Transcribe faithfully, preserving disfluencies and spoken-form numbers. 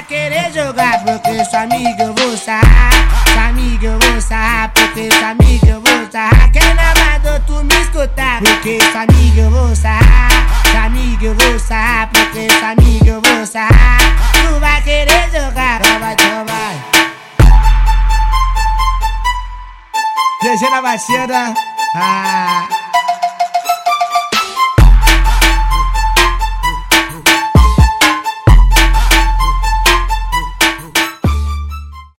querer jogar porque sua amiga eu vou sarrar. Sua amiga eu vou sarrar porque sua amiga eu vou sarrar. Quem na amador tu me escutar porque sua amiga eu vou sarrar. Sua amiga eu vou sarrar porque sua amiga eu vou sarrar. Tu vai querer jogar, então vai, então vai. G G na batida. Ah.